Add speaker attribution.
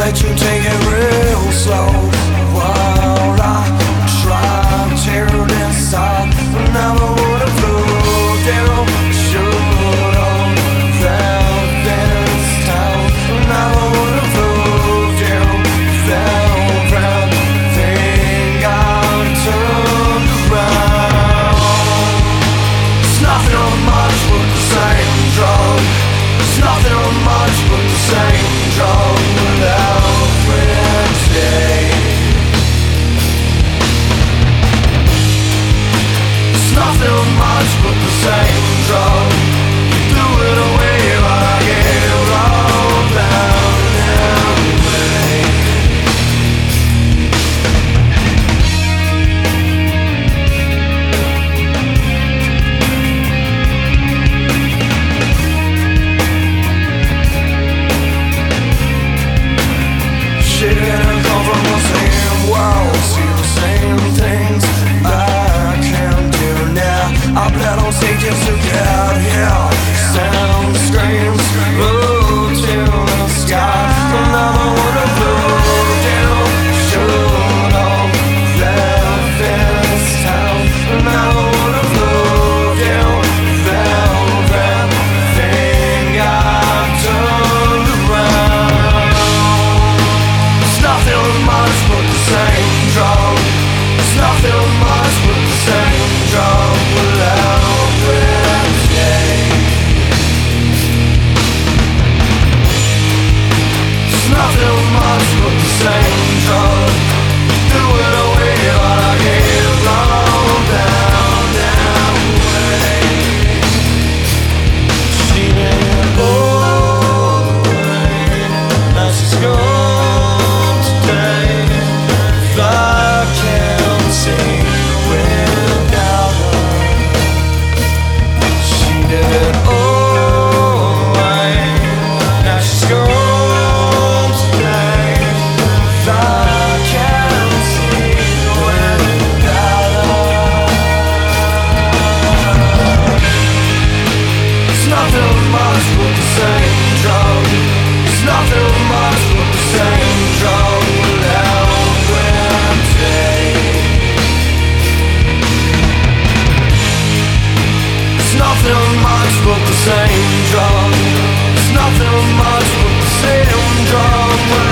Speaker 1: let you take it real slow while I try to tear this up. Never would have looked you, should have felt this town. Never would have looked you, felt proud. Think I turned around. It's nothing much but the same drug. It's nothing much but the same drug without frenzy. It's nothing much but the same drug. You threw it away, but I gave it all down anyway. She didn't come from the same world, see the same things I can do now. I bled on stages to get here. Sound screams, look to the sky. Never would have looked you, should have left this town. Never would have looked you, felt that thing I turned around. It's nothing much but the same drug. It's nothing much but the same drug without frenzy. It's nothing much but the same drug. Threw it away, but I gave it all down anyway. She went away, now she's gone today. If I can't see without her, she did away, now she's gone today. If I can't see without her, it's nothing much but the same drug. It's nothing much but the same drug without frenzy. It's nothing much but the same drug. It's nothing much but the same drug.